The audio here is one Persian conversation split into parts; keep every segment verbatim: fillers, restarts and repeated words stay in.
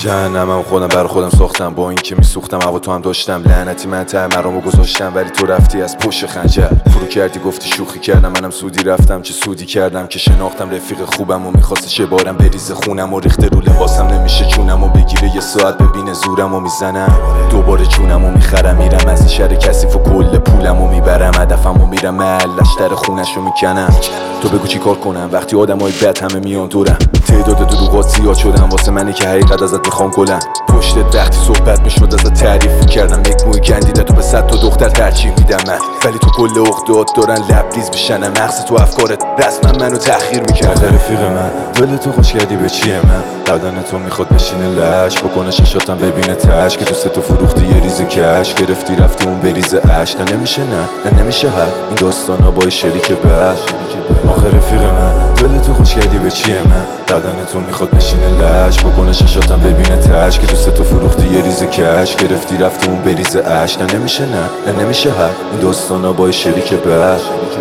جهنمم خودم برا خودم ساختم، با این که میسوختم هوا تو هم داشتم. لعنتی من ته مرامو گذاشتم ولی تو رفتی از پشت خنجر. فرو کردی گفتی شوخی کردم، منم سودی رفتم چه سودی کردم که شناختم رفیق خوبم و میخواست چه بارم بریزه خونم و ریخته رو لباسم. نمیشه چونم و بگیره یه ساعت ببینه زورم و میزنم. دوباره چونم و میخرم میرم از این شهر کثیف و کل پولم و میبرم. هدفم و میرم محلش در خونش رو میکنم. تو بگو چی کار کنم وقتی آدمای بد همه میان دورم. تعداد دروغات زیاد شدم واسه منی که حقیقت ازت میخوام گلم. پشت وقتی صحبت میشد ازت تعریف کردم. یک موی گندیده تو به صد تا دختر ترجیح میدم من، ولی تو کل عقدات دارن لبریز بشنم. مغز تو افکارت رسما منو تأخیر میکرد. رفیق من دل تو خوش کردی به چیه من؟ بدن تو میخواد بشینه لش بکنه ششاتم ببینه تش که دوست تو فروختی یه ریز کش گرفتی رفتی اون بریز عشق. نه نمیشه نه نه نمیشه هر این داستانا با شریک بش. آخه رفیق من دل تو خوش کردی به چیه من؟ بدن تو میخواد بشینه لش بکنه ششاتم ببینه تش که دوست تو فروختی یه ریز کش گرفتی رفتی اون بریز عشق. نه نمیشه نه نه نمیشه هر این داستانا با شریک بش.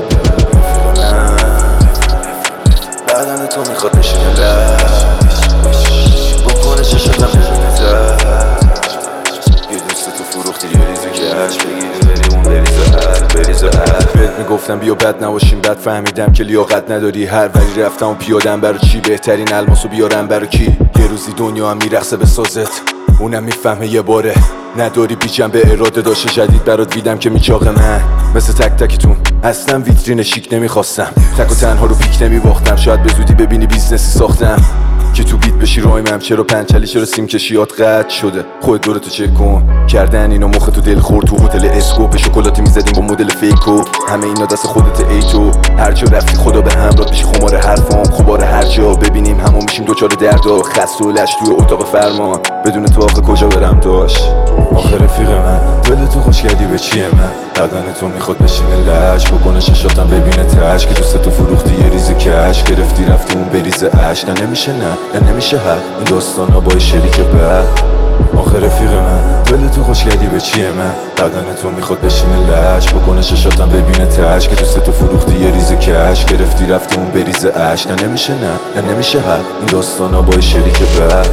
بدن تو میخواد بشینه لش بکنه ششاتم ببینه تش یه دوست تو فروختی یه ریز کش بگیری بری اون بریز عشق بریز عشق. بهت میگفتم بیا بد نباشیم بعد فهمیدم که لیاقت نداری هر ولی رفتم و پیادم برا چی؟ بهترین الماسو بیارم برا کی؟ یه روزی دنیا هم میرقصه به سازت اونم میفهمه یه باره نداری بی جنبه اراده. داشته جدید برات ویدم که میچاقه من مثل تک تکتون اصلا ویترین شیک نمیخواستم. تک و تنها رو پیک نمیباختم شاید به زودی ببینی بیزنسی ساختم که تو بیت بشی رایم. چرا پنچلی چرا سیم کشیات قطع شده؟ خود دورتو چک کن کردن اینا مخ تو دل خورد. تو هتل اسکوپ شکلاتی میزدیم با مدل فیکو همه اینا دست خودت ای تو. هر جا رفتی خدا به همراه بشی خمار حرفام خبار هر جا ببینیم همو میشیم دوچار دردا. خسته و لش توی اتاق فرمان بدون تو آخه کجا برم داشت. آخه رفیق من دل تو خوش کردی به چیه من؟ بدن تو میخواد بشینه لش بکنه ششاتم ببینه تش که دوست تو فروختی یه ریز کش گرفتی رفتی اون بریز عشق. نه نمیشه نه نه نمیشه هر این داستانا با شریک بد. آخه رفیق من دل تو خوش کردی به چیه من؟ بدن تو میخواد بشینه لش بکنه ششاتم ببینه تش که دوست تو فروختی یه ریز کش گرفتی رفتی اون بریز عشق. نه نمیشه نه نه نمیشه هر این داستانا با شریک بد.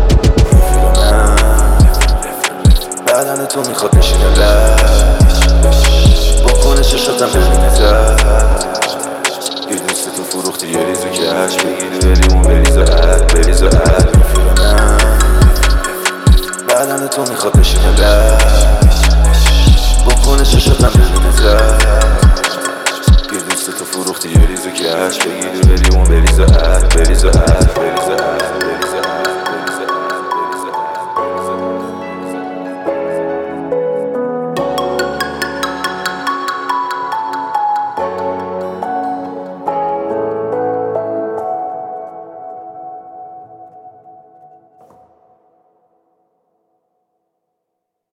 بدن تو میخواد بشینه لش بکنه ششاتم ببینه تش یه دوست تو فروختی یه ریز کش بگیری بری اون بریز عشق بریز عشق. بدن تو میخواد بشینه لش بکنه ششاتم ببینه تش یه دوست تو فروختی یه ریز کش بگیری بری اون بریز عشق بریز عشق.